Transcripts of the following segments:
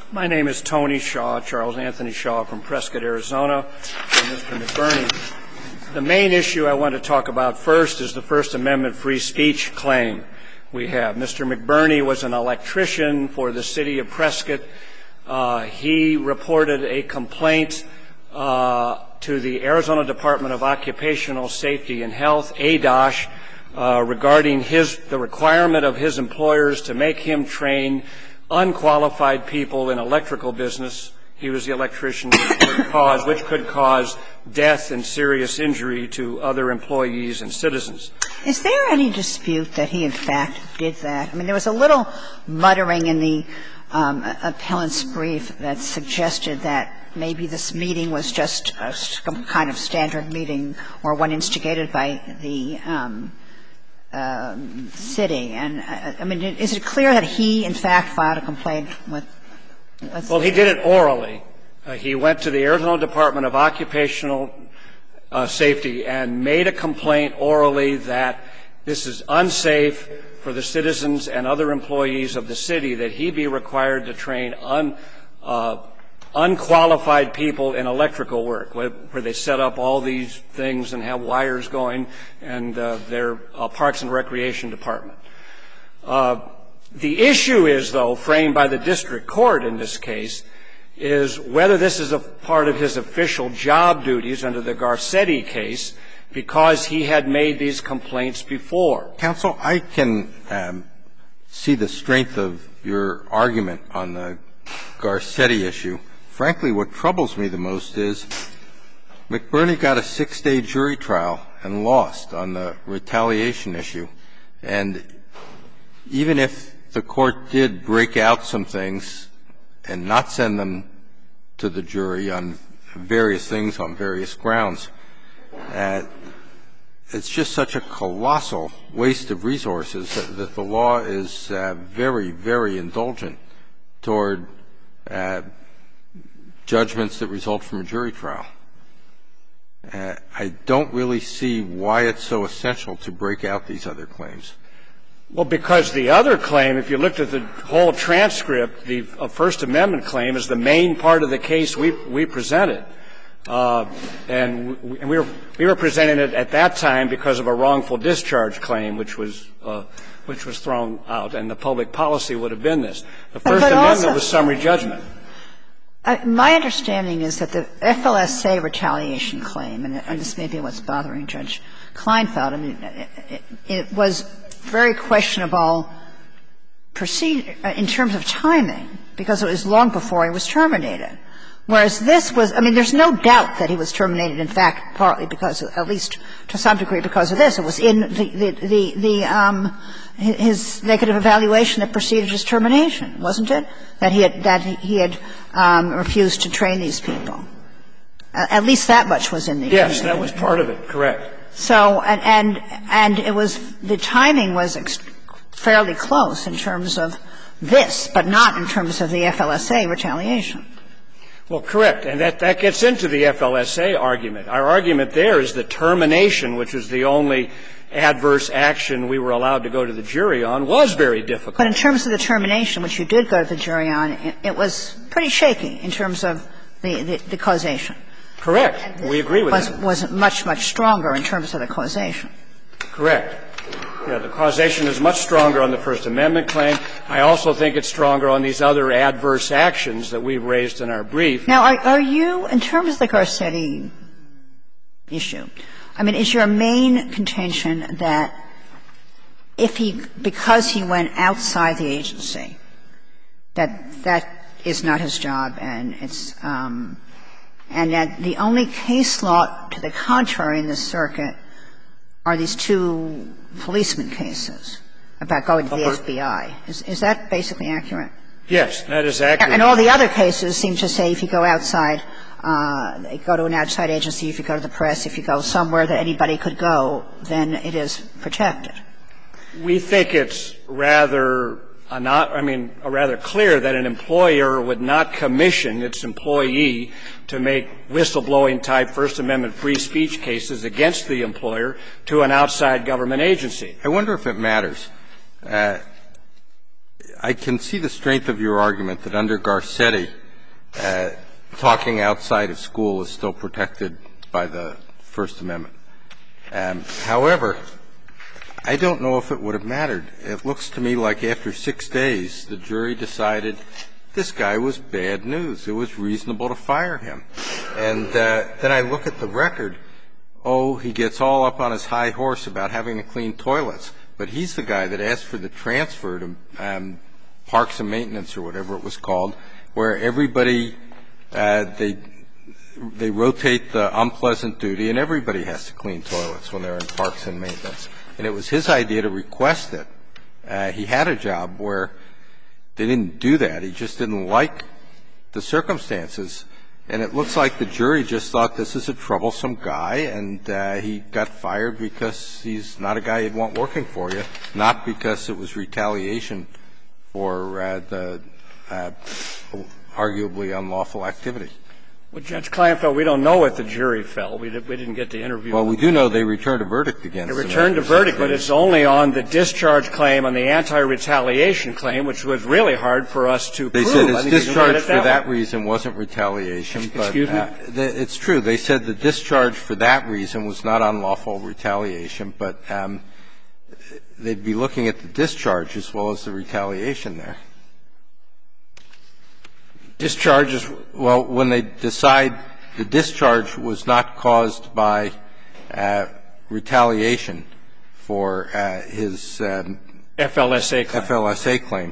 My name is Tony Shaw, Charles Anthony Shaw from Prescott, Arizona, and Mr. McBurney. The main issue I want to talk about first is the First Amendment free speech claim we have. Mr. McBurney was an electrician for the city of Prescott. He reported a complaint to the Arizona Department of Occupational Safety and Health, ADOSH, regarding the requirement of his employers to make him train unqualified people in electrical business. He was the electrician, which could cause death and serious injury to other employees and citizens. Is there any dispute that he, in fact, did that? I mean, there was a little muttering in the appellant's brief that suggested that maybe this meeting was just some kind of standard meeting or one instigated by the city. And, I mean, is it clear that he, in fact, filed a complaint with Well, he did it orally. He went to the Arizona Department of Occupational Safety and made a complaint orally that this is unsafe for the citizens and other employees of the city, that he be required to train unqualified people in electrical work, where they set up all these things and have wires going, and their Parks and Recreation Department. The issue is, though, framed by the district court in this case, is whether this is a part of his official job duties under the Garcetti case because he had made these complaints before. Counsel, I can see the strength of your argument on the Garcetti issue. Frankly, what troubles me the most is McBurney got a 6-day jury trial and lost on the retaliation issue. And even if the court did break out some things and not send them to the jury on various things, on various grounds, it's just such a colossal waste of resources that the law is very, very indulgent toward judgments that result from a jury trial. I don't really see why it's so essential to break out these other claims. Well, because the other claim, if you looked at the whole transcript, the First Amendment claim is the main part of the case we presented. And we were presenting it at that time because of a wrongful discharge claim, which was thrown out, and the public policy would have been this. The First Amendment was summary judgment. My understanding is that the FLSA retaliation claim, and this may be what's bothering Judge Kleinfeld, I mean, it was very questionable in terms of timing, because it was long before he was terminated. Whereas this was, I mean, there's no doubt that he was terminated, in fact, partly because, at least to some degree because of this. It was in his negative evaluation that preceded his termination, wasn't it? That he had refused to train these people. At least that much was in the Yes, that was part of it, correct. So, and it was, the timing was fairly close in terms of this, but not in terms of the FLSA retaliation. Well, correct. And that gets into the FLSA argument. Our argument there is that termination, which was the only adverse action we were allowed to go to the jury on, was very difficult. But in terms of the termination, which you did go to the jury on, it was pretty shaky in terms of the causation. Correct. We agree with that. It was much, much stronger in terms of the causation. Correct. Yeah, the causation is much stronger on the First Amendment claim. I also think it's stronger on these other adverse actions that we've raised in our brief. Now, are you, in terms of the Garcetti issue, I mean, is your main contention that if because he went outside the agency, that is not his job and it's, and that the only case law to the contrary in this circuit are these two policeman cases about going to the FBI. Is that basically accurate? Yes, that is accurate. And all the other cases seem to say if you go outside, go to an outside agency, if you go to the press, if you go somewhere that anybody could go, then it is protected. We think it's rather clear that an employer would not commission its employee to make whistleblowing-type First Amendment free speech cases against the employer to an outside government agency. I wonder if it matters. I can see the strength of your argument that under Garcetti, talking outside of school is still protected by the First Amendment. However, I don't know if it would have mattered. It looks to me like after 6 days, the jury decided this guy was bad news. It was reasonable to fire him. And then I look at the record. Oh, he gets all up on his high horse about having to clean toilets. But he's the guy that asked for the transfer to Parks and Maintenance or whatever it was called, where everybody, they rotate the unpleasant duty and everybody has to clean toilets when they're in Parks and Maintenance. And it was his idea to request it. He had a job where they didn't do that. He just didn't like the circumstances. And it looks like the jury just thought this is a troublesome guy, and he got fired because he's not a guy you'd want working for you, not because it was retaliation for the arguably unlawful activity. Well, Judge Kleinfeld, we don't know what the jury felt. We didn't get to interview them. Well, we do know they returned a verdict against him. They returned a verdict, but it's only on the discharge claim, on the anti-retaliation claim, which was really hard for us to prove. They said his discharge for that reason wasn't retaliation. Excuse me? It's true. They said the discharge for that reason was not unlawful retaliation, but they'd be looking at the discharge as well as the retaliation there. Discharges? Well, when they decide the discharge was not caused by retaliation for his FLSA claim,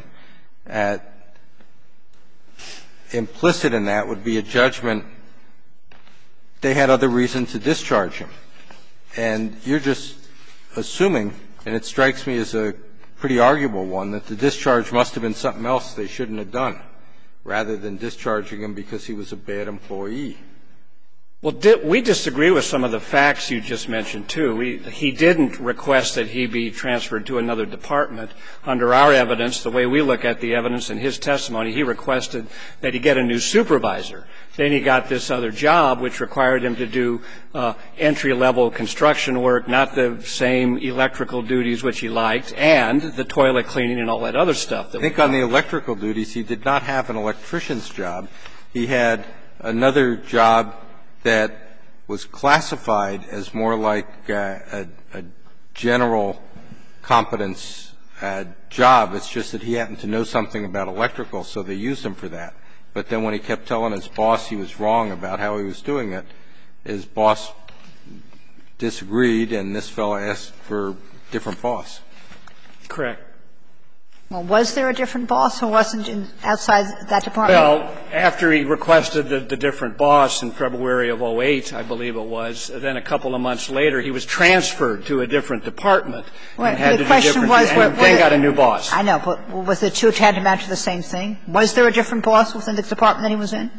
implicit in that would be a judgment they had other reason to discharge him. And you're just assuming, and it strikes me as a pretty arguable one, that the discharge must have been something else they shouldn't have done, rather than discharging him because he was a bad employee. Well, we disagree with some of the facts you just mentioned, too. He didn't request that he be transferred to another department. Under our evidence, the way we look at the evidence in his testimony, he requested that he get a new supervisor. Then he got this other job, which required him to do entry-level construction work, not the same electrical duties which he liked, and the toilet cleaning and all that other stuff. I think on the electrical duties, he did not have an electrician's job. He had another job that was classified as more like a general competence job. It's just that he happened to know something about electrical, so they used him for that. But then when he kept telling his boss he was wrong about how he was doing it, his boss disagreed, and this fellow asked for a different boss. Correct. Well, was there a different boss who wasn't outside that department? Well, after he requested the different boss in February of 2008, I believe it was, then a couple of months later he was transferred to a different department and had to do different things, and then got a new boss. I know, but was the two tantamount to the same thing? Was there a different boss within the department that he was in?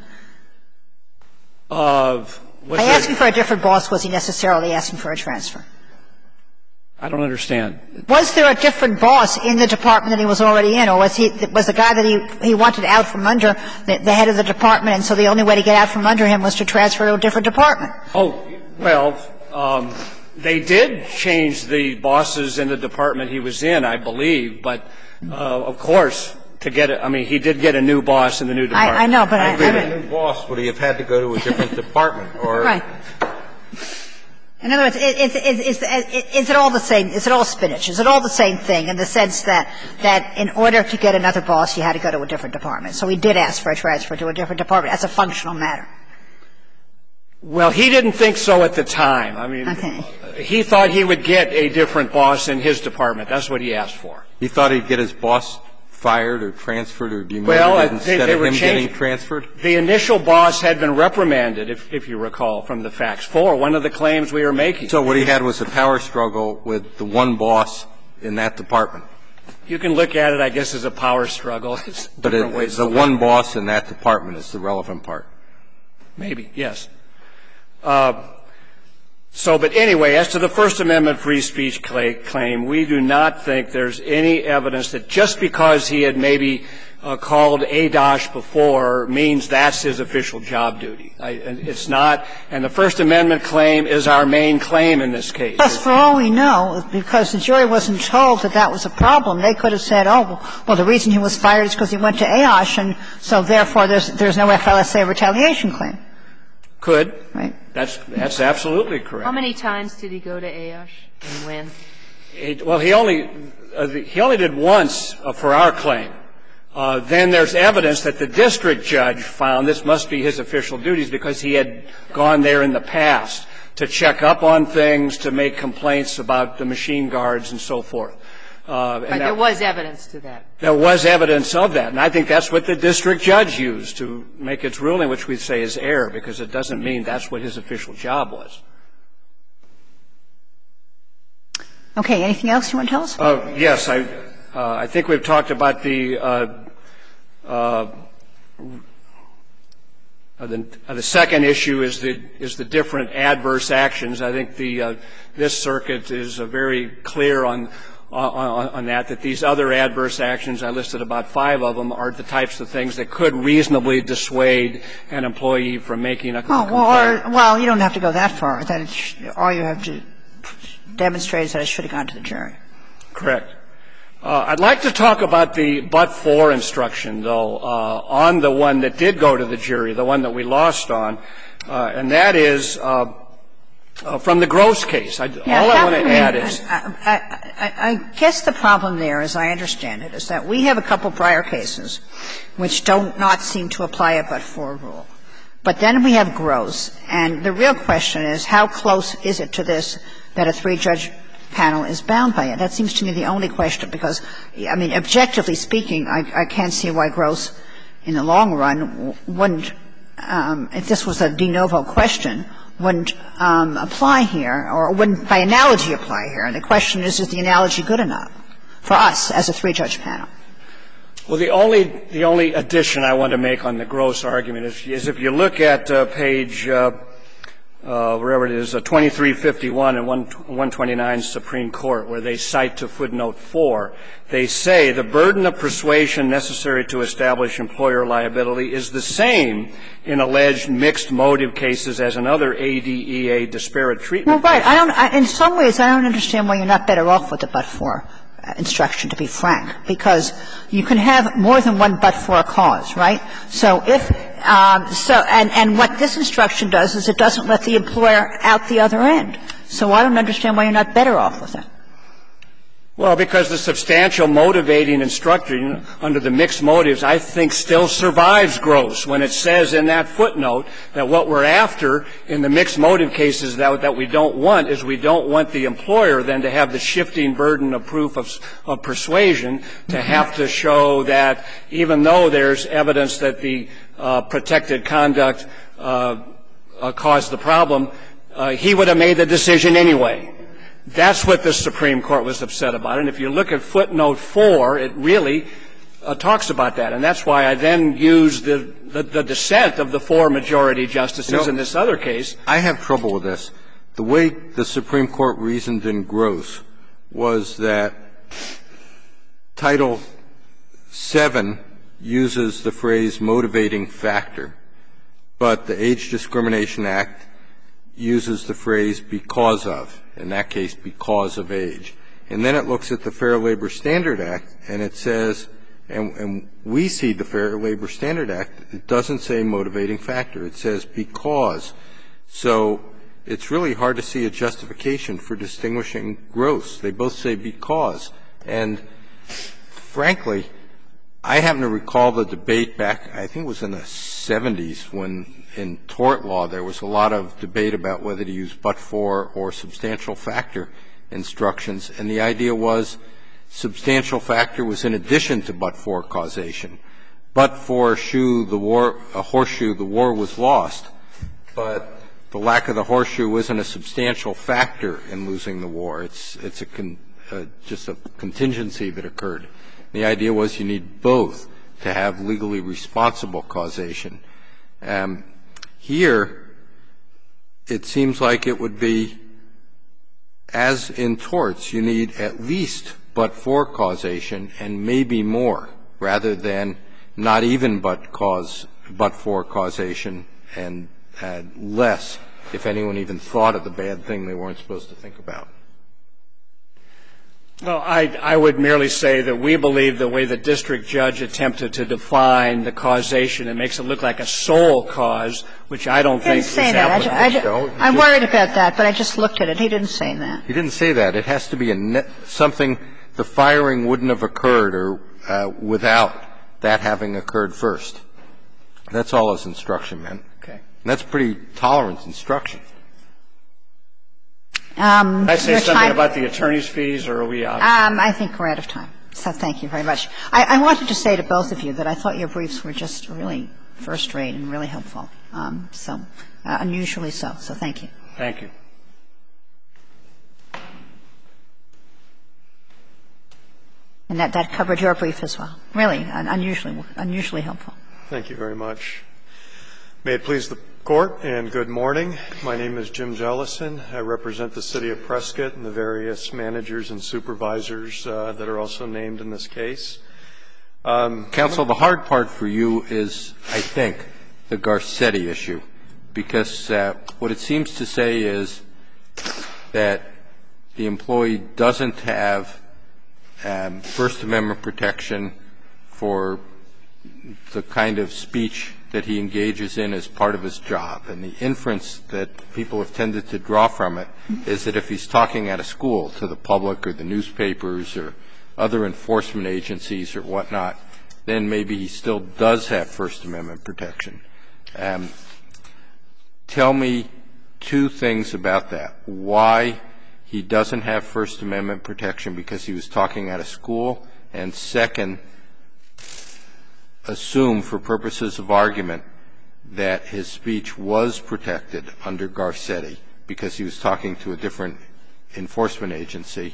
By asking for a different boss, was he necessarily asking for a transfer? I don't understand. Was there a different boss in the department that he was already in, or was the guy that he wanted out from under the head of the department, and so the only way to get out from under him was to transfer to a different department? Oh, well, they did change the bosses in the department he was in, I believe, but of course, to get it, I mean, he did get a new boss in the new department. I know, but I agree. A new boss, would he have had to go to a different department? Or right. In other words, is it all the same? Is it all spinach? Is it all the same thing in the sense that in order to get another boss, you had to go to a different department? So he did ask for a transfer to a different department as a functional matter. Well, he didn't think so at the time. I mean, he thought he would get a different boss in his department. That's what he asked for. He thought he'd get his boss fired or transferred or demoted instead of him getting transferred? The initial boss had been reprimanded, if you recall, from the facts, for one of the claims we were making. So what he had was a power struggle with the one boss in that department. You can look at it, I guess, as a power struggle. But the one boss in that department is the relevant part. Maybe, yes. But anyway, as to the First Amendment free speech claim, we do not think there's any evidence that just because he had maybe called ADOSH before means that's his official job duty. It's not. And the First Amendment claim is our main claim in this case. Plus, for all we know, because the jury wasn't told that that was a problem, they could have said, oh, well, the reason he was fired is because he went to AOSH, and so therefore there's no FLSA retaliation claim. Could. Right. That's absolutely correct. How many times did he go to AOSH and when? Well, he only did once for our claim. Then there's evidence that the district judge found this must be his official duties because he had gone there in the past to check up on things, to make complaints about the machine guards and so forth. But there was evidence to that. There was evidence of that. And I think that's what the district judge used to make its ruling, which we say is error, because it doesn't mean that's what his official job was. Okay. Anything else you want to tell us? Yes. I think we've talked about the second issue is the different adverse actions. I think this circuit is very clear on that these other adverse actions, I listed about 5 of them, are the types of things that could reasonably dissuade an employee from making a complaint. Well, you don't have to go that far. All you have to demonstrate is that it should have gone to the jury. Correct. I'd like to talk about the but-for instruction, though, on the one that did go to the jury, the one that we lost on, and that is from the Gross case. All I want to add is I guess the problem there, as I understand it, is that we have a couple prior cases which don't not seem to apply a but-for rule. But then we have Gross, and the real question is how close is it to this that a 3-judge panel is bound by it? That seems to me the only question, because, I mean, objectively speaking, I can't see why Gross in the long run wouldn't, if this was a de novo question, wouldn't apply here, or wouldn't by analogy apply here. And the question is the analogy good enough for us as a 3-judge panel? Well, the only addition I want to make on the Gross argument is if you look at page wherever it is, 2351 and 129 Supreme Court, where they cite to footnote 4, they say the burden of persuasion necessary to establish employer liability is the same in alleged mixed motive cases as in other ADEA disparate treatment cases. Well, right. In some ways, I don't understand why you're not better off with the but-for instruction, to be frank, because you can have more than one but-for cause, right? So if and what this instruction does is it doesn't let the employer out the other end. So I don't understand why you're not better off with it. Well, because the substantial motivating instruction under the mixed motives, I think, still survives Gross when it says in that footnote that what we're after in the mixed motive cases that we don't want is we don't want the employer then to have the shifting burden of proof of persuasion to have to show that even though there's evidence that the protected conduct caused the problem, he would have made the decision anyway. That's what the Supreme Court was upset about. And if you look at footnote 4, it really talks about that. And that's why I then used the dissent of the 4 majority justices in this other case. I have trouble with this. The way the Supreme Court reasoned in Gross was that Title VII uses the phrase motivating factor, but the Age Discrimination Act uses the phrase because of, in that case, because of age. And then it looks at the Fair Labor Standard Act, and it says, and we see the Fair Labor Standard Act, it doesn't say motivating factor. It says because. So it's really hard to see a justification for distinguishing Gross. They both say because. And frankly, I happen to recall the debate back, I think it was in the 70s, when in tort law there was a lot of debate about whether to use but-for or substantial factor instructions. And the idea was substantial factor was in addition to but-for causation. But-for a horseshoe, the war was lost. But the lack of the horseshoe isn't a substantial factor in losing the war. It's just a contingency that occurred. The idea was you need both to have legally responsible causation. Here, it seems like it would be, as in torts, you need at least but-for causation and maybe more, rather than not even but for causation, and less if anyone even thought of the bad thing they weren't supposed to think about? Well, I would merely say that we believe the way the district judge attempted to define the causation, it makes it look like a sole cause, which I don't think is applicable. I'm worried about that, but I just looked at it. He didn't say that. He didn't say that. It has to be something the firing wouldn't have occurred or without that having occurred first. That's all his instruction meant. Okay. And that's pretty tolerant instruction. Did I say something about the attorney's fees, or are we out? I think we're out of time. So thank you very much. I wanted to say to both of you that I thought your briefs were just really first-rate and really helpful. So unusually so. So thank you. Thank you. And that covered your brief as well. Really unusually helpful. Thank you very much. May it please the Court, and good morning. My name is Jim Jellison. I represent the City of Prescott and the various managers and supervisors that are also named in this case. Counsel, the hard part for you is, I think, the Garcetti issue, because what it seems to say is that the employee doesn't have First Amendment protection for the kind of speech that he engages in as part of his job. And the inference that people have tended to draw from it is that if he's talking at a school to the public or the newspapers or other enforcement agencies or whatnot, then maybe he still does have First Amendment protection. Tell me two things about that. Why he doesn't have First Amendment protection because he was talking at a school, and second, assume for purposes of argument that his speech was protected under Garcetti because he was talking to a different enforcement agency.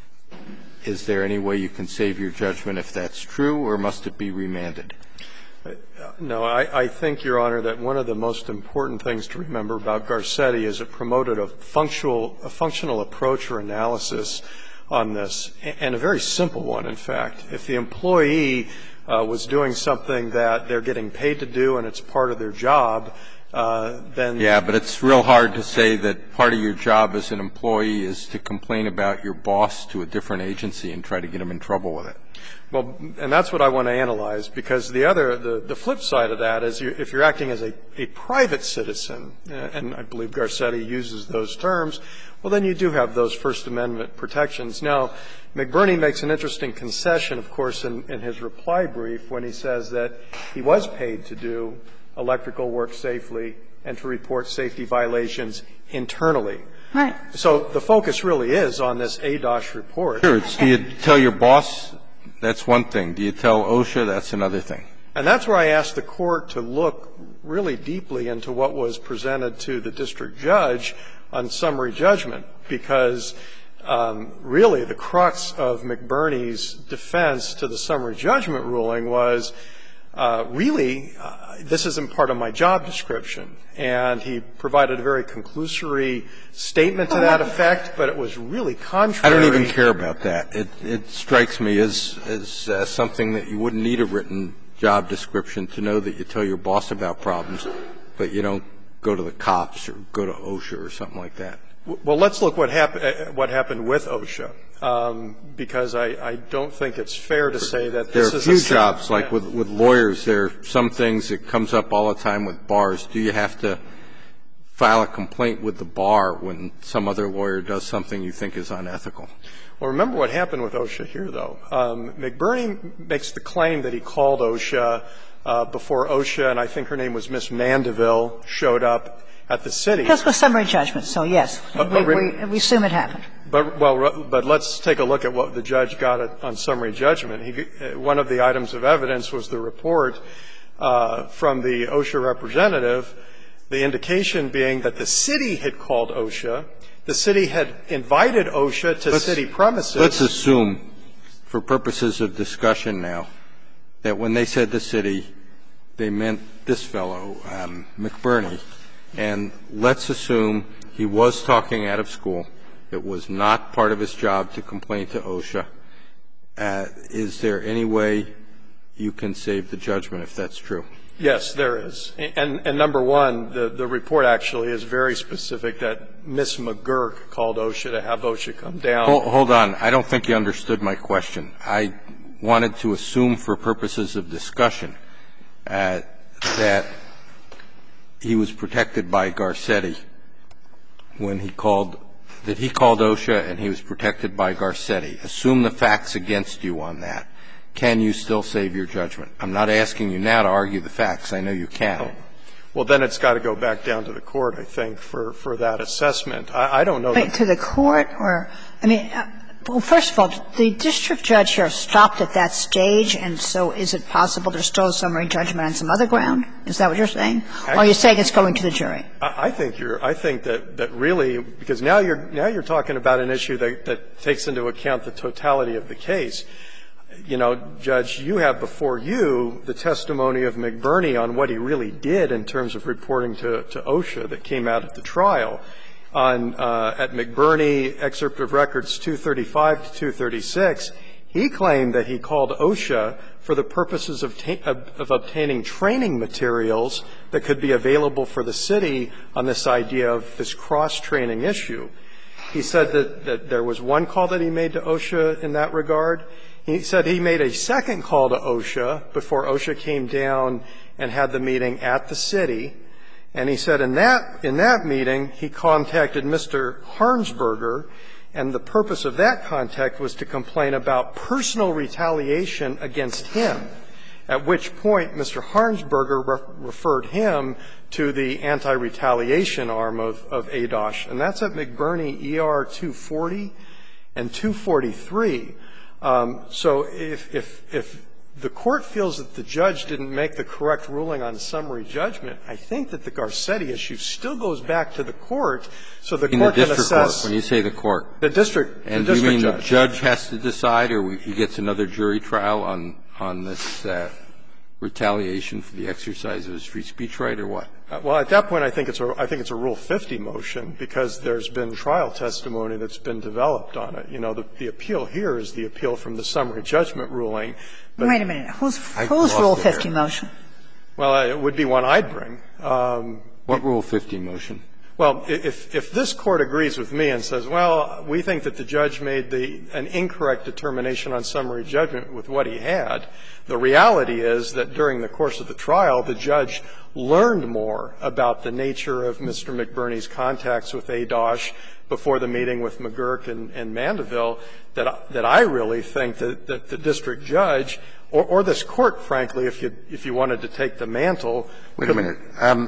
Is there any way you can save your judgment if that's true, or must it be remanded? No, I think, Your Honor, that one of the most important things to remember about Garcetti is it promoted a functional approach or analysis on this, and a very simple one, in fact. If the employee was doing something that they're getting paid to do and it's part of their job, then... Yeah, but it's real hard to say that part of your job as an employee is to complain about your boss to a different agency and try to get him in trouble with it. Well, and that's what I want to analyze, because the flip side of that is if you're acting as a private citizen, and I believe Garcetti uses those terms, well, then you do have those First Amendment protections. Now, McBurney makes an interesting concession, of course, in his reply brief when he says that he was paid to do electrical work safely and to report safety violations internally. Right. So the focus really is on this ADOSH report. Sure. Do you tell your boss? That's one thing. Do you tell OSHA? That's another thing. And that's where I asked the Court to look really deeply into what was presented to the district judge on summary judgment, because really the crux of McBurney's defense to the summary judgment ruling was really this isn't part of my job description. And he provided a very conclusory statement to that effect, but it was really contrary. I don't even care about that. It strikes me as something that you wouldn't need a written job description to know that you tell your boss about problems, but you don't go to the cops or go to OSHA or something like that. Well, let's look what happened with OSHA, because I don't think it's fair to say that this is a... There are a few jobs, like with lawyers, there are some things that comes up all the time with bars. Do you have to file a complaint with the bar when some other lawyer does something you think is unethical? Well, remember what happened with OSHA here, though. McBurney makes the claim that he called OSHA before OSHA, and I think her name was Miss Mandeville, showed up at the city. This was summary judgment, so yes, we assume it happened. But let's take a look at what the judge got on summary judgment. One of the items of evidence was the report from the OSHA representative, the indication being that the city had called OSHA, the city had invited OSHA to city premises. Let's assume, for purposes of discussion now, that when they said the city, they meant this fellow, McBurney. And let's assume he was talking out of school. It was not part of his job to complain to OSHA. Is there any way you can save the judgment if that's true. Yes, there is. And number one, the report actually is very specific that Ms. McGurk called OSHA to have OSHA come down. Hold on. I don't think you understood my question. I wanted to assume for purposes of discussion that he was protected by Garcetti when he called OSHA and he was protected by Garcetti. Assume the facts against you on that. Can you still save your judgment? I'm not asking you now to argue the facts. I know you can. Well, then it's got to go back down to the court, I think, for that assessment. I don't know. To the court or – I mean, well, first of all, the district judge here stopped at that stage, and so is it possible there's still a summary judgment on some other ground? Is that what you're saying? Or are you saying it's going to the jury? I think that really, because now you're talking about an issue that takes into account the totality of the case. You know, Judge, you have before you the testimony of McBurney on what he really did in terms of reporting to OSHA that came out at the trial. At McBurney, excerpt of records 235 to 236, he claimed that he called OSHA for the purposes of obtaining training materials that could be available for the city on this idea of this cross-training issue. He said that there was one call that he made to OSHA in that regard. He said he made a second call to OSHA before OSHA came down and had the meeting at the city. And he said in that meeting, he contacted Mr. Harnsberger, and the purpose of that contact was to complain about personal retaliation against him, at which point Mr. Harnsberger referred him to the anti-retaliation arm of ADOSH. And that's at McBurney ER 240 and 243. So if the Court feels that the judge didn't make the correct ruling on summary judgment, I think that the Garcetti issue still goes back to the Court, so the Court can assess. In the district court, when you say the Court. The district judge. And you mean the judge has to decide, or he gets another jury trial on this retaliation for the exercise of his free speech right, or what? Well, at that point, I think it's a Rule 50 motion, because there's been trial testimony that's been developed on it. You know, the appeal here is the appeal from the summary judgment ruling. Wait a minute. Whose Rule 50 motion? Well, it would be one I'd bring. What Rule 50 motion? Well, if this Court agrees with me and says, well, we think that the judge made an incorrect determination on summary judgment with what he had, the reality is that during the course of the trial, the judge learned more about the nature of Mr. McBurney's contacts with ADOSH before the meeting with McGurk and Mandeville that I really think that the district judge, or this Court, frankly, if you wanted to take the mantle. Wait a minute.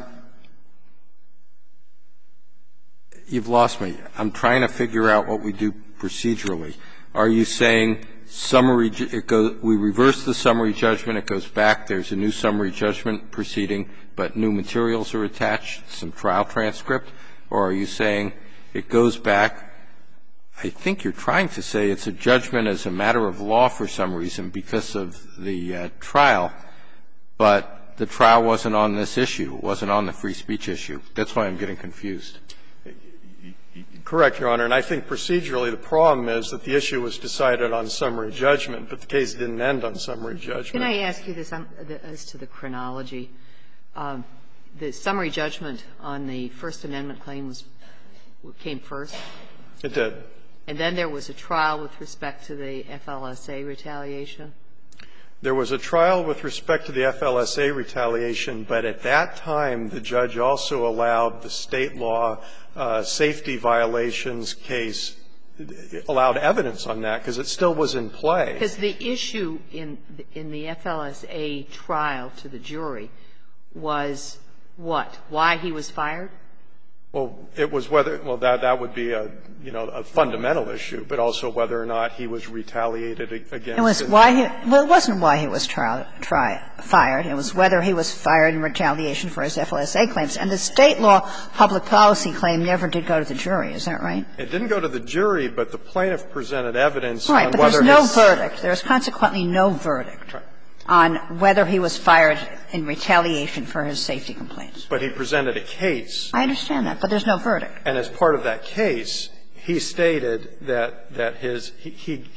You've lost me. I'm trying to figure out what we do procedurally. Are you saying we reverse the summary judgment, it goes back, there's a new summary judgment proceeding, but new materials are attached, some trial transcript? Or are you saying it goes back, I think you're trying to say it's a judgment as a matter of law for some reason because of the trial, but the trial wasn't on this issue, it wasn't on the free speech issue. That's why I'm getting confused. Correct, Your Honor. And I think procedurally the problem is that the issue was decided on summary judgment, but the case didn't end on summary judgment. Can I ask you this as to the chronology? The summary judgment on the First Amendment claims came first? It did. And then there was a trial with respect to the FLSA retaliation? There was a trial with respect to the FLSA retaliation, but at that time the judge also allowed the State law safety violations case, allowed evidence on that because it still was in play. Because the issue in the FLSA trial to the jury was what? Why he was fired? Well, it was whether – well, that would be a, you know, a fundamental issue, but also whether or not he was retaliated against. It was why he – well, it wasn't why he was fired. It was whether he was fired in retaliation for his FLSA claims. And the State law public policy claim never did go to the jury. Is that right? It didn't go to the jury, but the plaintiff presented evidence on whether his – right, but there's no verdict. There's consequently no verdict on whether he was fired in retaliation for his safety complaints. But he presented a case. I understand that, but there's no verdict. And as part of that case, he stated that his – he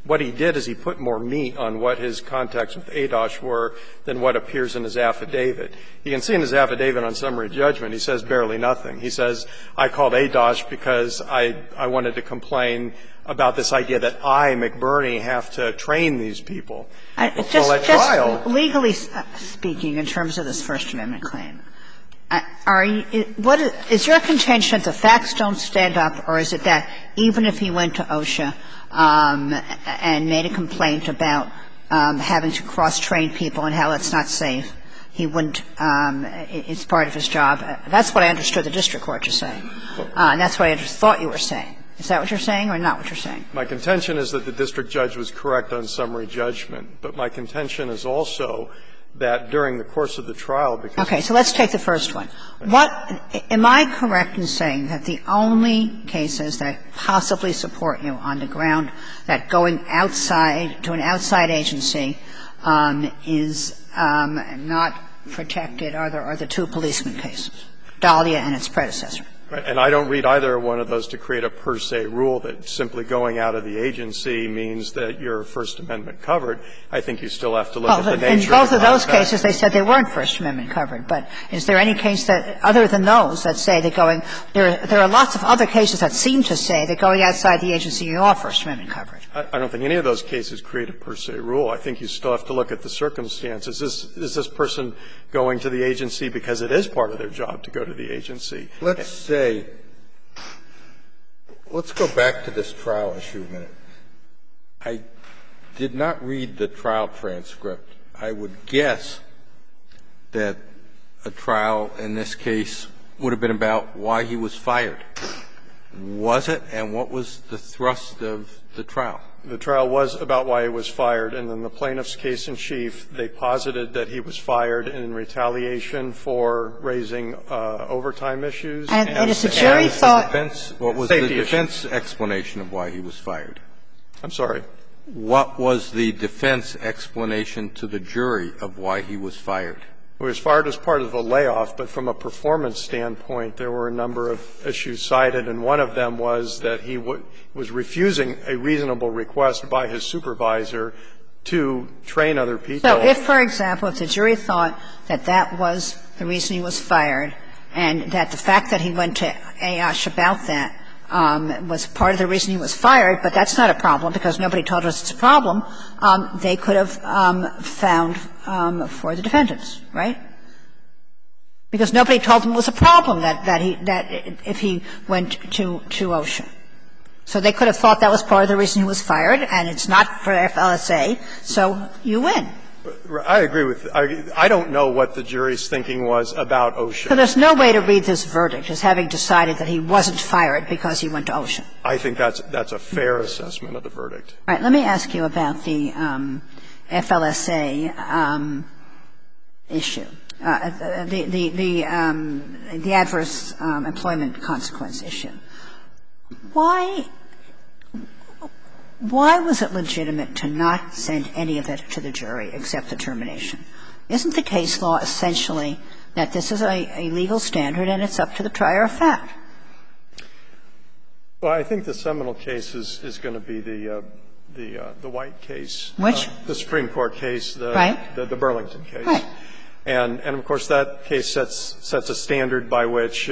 what he did is he put more meat on what his contacts with ADOSH were than what appears in his affidavit. You can see in his affidavit on summary judgment, he says barely nothing. He says, I called ADOSH because I wanted to complain about this idea that I, McBurney, have to train these people. Just legally speaking, in terms of this First Amendment claim, is your contention that the facts don't stand up, or is it that even if he went to OSHA and made a complaint about having to cross-train people and how it's not safe, he wouldn't it's part of his job? That's what I understood the district court to say. And that's what I just thought you were saying. Is that what you're saying or not what you're saying? My contention is that the district judge was correct on summary judgment. But my contention is also that during the course of the trial, because Okay. So let's take the first one. Am I correct in saying that the only cases that possibly support you on the ground that going outside to an outside agency is not protected are the two policeman cases, Dahlia and its predecessor? Right. And I don't read either one of those to create a per se rule that simply going out of the agency means that you're First Amendment covered. I think you still have to look at the nature of the contact. In both of those cases, they said they weren't First Amendment covered. But is there any case that, other than those, that say that going – there are lots of other cases that seem to say that going outside the agency, you are First Amendment covered. I don't think any of those cases create a per se rule. I think you still have to look at the circumstances. Is this person going to the agency because it is part of their job to go to the agency? Let's say – let's go back to this trial issue a minute. I did not read the trial transcript. I would guess that a trial in this case would have been about why he was fired. Was it? And what was the thrust of the trial? The trial was about why he was fired. And in the plaintiff's case in chief, they posited that he was fired in retaliation for raising overtime issues. And it's a jury thought – What was the defense explanation of why he was fired? I'm sorry? What was the defense explanation to the jury of why he was fired? He was fired as part of a layoff, but from a performance standpoint, there were a number of issues cited, and one of them was that he was refusing a reasonable request by his supervisor to train other people. So if, for example, if the jury thought that that was the reason he was fired and that the fact that he went to AOSH about that was part of the reason he was fired, but that's not a problem because nobody told us it's a problem, they could have found for the defendants, right? Because nobody told him it was a problem that if he went to OSHA. So they could have thought that was part of the reason he was fired, and it's not for FLSA, so you win. I agree with – I don't know what the jury's thinking was about OSHA. So there's no way to read this verdict as having decided that he wasn't fired because he went to OSHA. I think that's a fair assessment of the verdict. All right. Let me ask you about the FLSA issue, the adverse employment consequence issue. Why was it legitimate to not send any of it to the jury except the termination? Isn't the case law essentially that this is a legal standard and it's up to the trier of fact? Well, I think the seminal case is going to be the White case. Which? The Supreme Court case, Right. the Burlington case. Right. And of course, that case sets a standard by which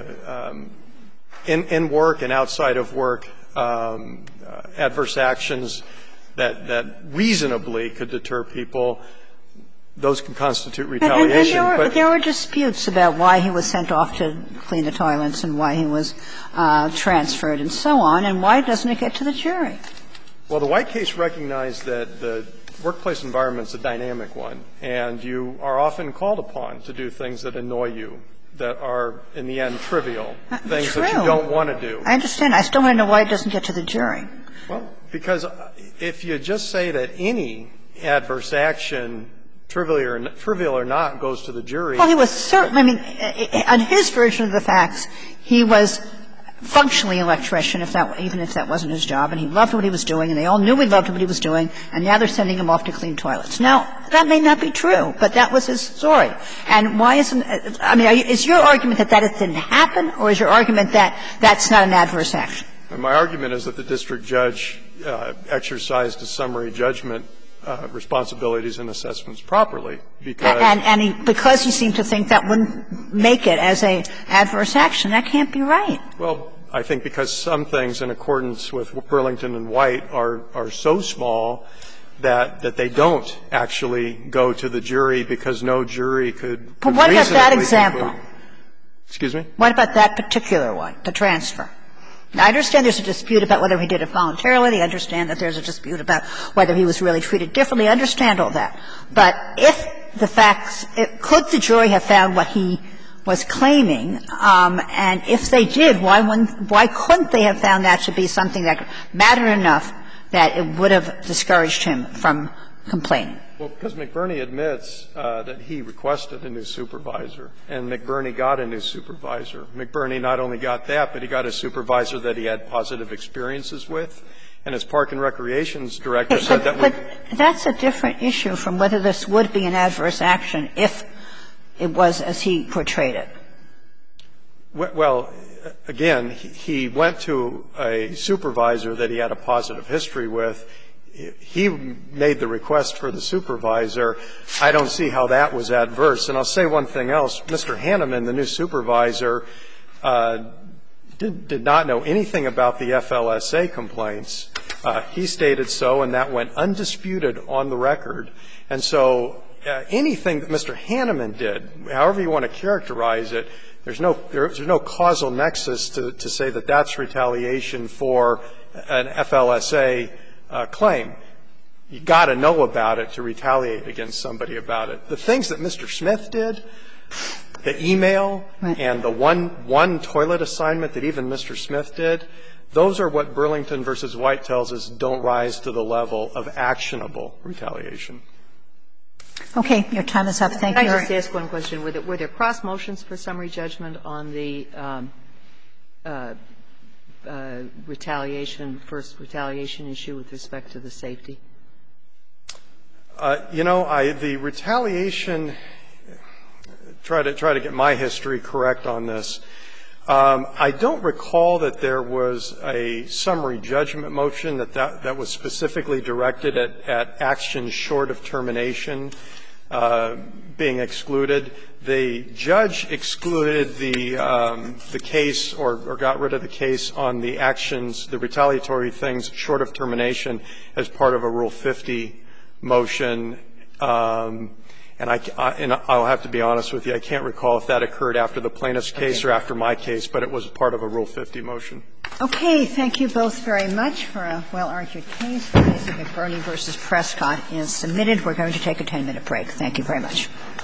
in work and outside of work, adverse actions that reasonably could deter people, those can constitute retaliation. And there were disputes about why he was sent off to clean the toilets and why he was transferred and so on, and why doesn't it get to the jury? Well, the White case recognized that the workplace environment is a dynamic one, and you are often called upon to do things that annoy you, that are, in the end, trivial, things that you don't want to do. I understand. I still want to know why it doesn't get to the jury. Well, because if you just say that any adverse action, trivial or not, goes to the jury. Well, he was certainly, I mean, on his version of the facts, he was functionally an electrician, even if that wasn't his job, and he loved what he was doing, and they all knew he loved what he was doing, and now they're sending him off to clean toilets. Now, that may not be true, but that was his story. And why isn't – I mean, is your argument that that didn't happen, or is your argument that that's not an adverse action? And my argument is that the district judge exercised his summary judgment responsibilities and assessments properly, because because he seemed to think that wouldn't make it as an adverse action. That can't be right. Well, I think because some things in accordance with Burlington and White are so small that they don't actually go to the jury because no jury could But what about that reasonably example? conclude. Excuse me? What about that particular one, the transfer? Now, I understand there's a dispute about whether he did it voluntarily. I understand that there's a dispute about whether he was really treated differently. I understand all that. But if the facts – could the jury have found what he was claiming? And if they did, why couldn't they have found that to be something that mattered enough that it would have discouraged him from complaining? Well, because McBurney admits that he requested a new supervisor, and McBurney got a new supervisor. McBurney not only got that, but he got a supervisor that he had positive experiences with. And his Park and Recreations director said that we could. But that's a different issue from whether this would be an adverse action if it was as he portrayed it. Well, again, he went to a supervisor that he had a positive history with. He made the request for the supervisor. I don't see how that was adverse. And I'll say one thing else. Mr. Hanneman, the new supervisor, did not know anything about the FLSA complaints. He stated so, and that went undisputed on the record. And so anything that Mr. Hanneman did, however you want to characterize it, there's no causal nexus to say that that's retaliation for an FLSA claim. You've got to know about it to retaliate against somebody about it. The things that Mr. Smith did, the e-mail and the one toilet assignment that even Mr. Smith did, those are what Burlington v. White tells us don't rise to the level of actionable retaliation. Okay. Your time is up. Thank you. Can I just ask one question? Were there cross motions for summary judgment on the first retaliation issue with respect to the safety? The retaliation, try to get my history correct on this. I don't recall that there was a summary judgment motion that was specifically directed at actions short of termination being excluded. The judge excluded the case or got rid of the case on the actions, the retaliatory things short of termination as part of a Rule 50 motion. And I'll have to be honest with you, I can't recall if that occurred after the plaintiff's case or after my case, but it was part of a Rule 50 motion. Okay. Thank you both very much for a well-argued case. The case of McBurney v. Prescott is submitted. We're going to take a 10-minute break. Thank you very much.